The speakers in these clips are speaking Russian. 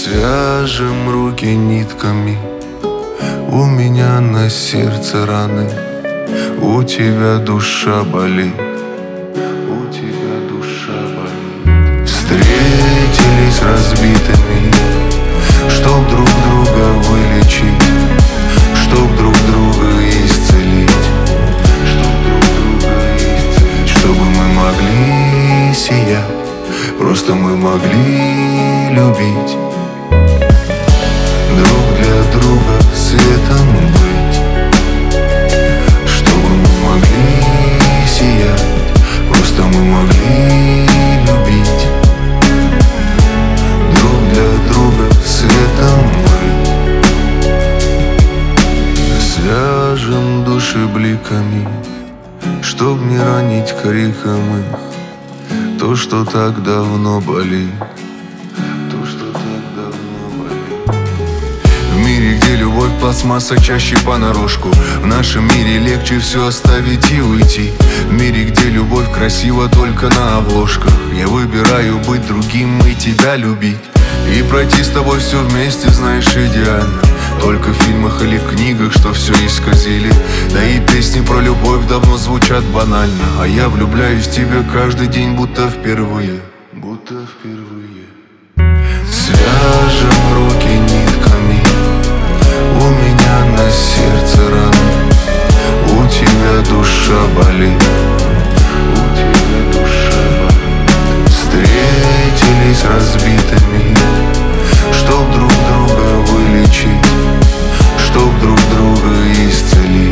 Свяжем руки нитками, у меня на сердце раны, у тебя душа болит, у тебя душа болит. Встретились разбитыми, чтоб друг друга вылечить, чтоб друг друга исцелить, чтобы мы могли сиять, просто мы могли любить, друг для друга светом быть, чтобы мы могли сиять, просто мы могли любить, друг для друга светом быть. Свяжем души бликами, чтоб не ранить криком их то, что так давно болит, то, что так давно болит. В мире, где любовь пластмасса чаще понарошку, в нашем мире легче все оставить и уйти. В мире, где любовь красива только на обложках, я выбираю быть другим и тебя любить, и пройти с тобой все вместе, знаешь, идеально. Только в фильмах или книгах, что все исказили. Да и песни про любовь давно звучат банально, а я влюбляюсь в тебя каждый день, будто впервые, будто впервые. Свяжем руки нитками, у меня на сердце раны, у тебя душа болит, у тебя душа болит. Встретились разбитыми, чтоб друг друга вылечить, чтоб друг друга исцелить,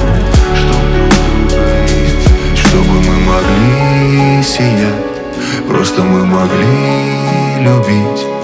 чтобы мы могли сиять, просто мы могли любить,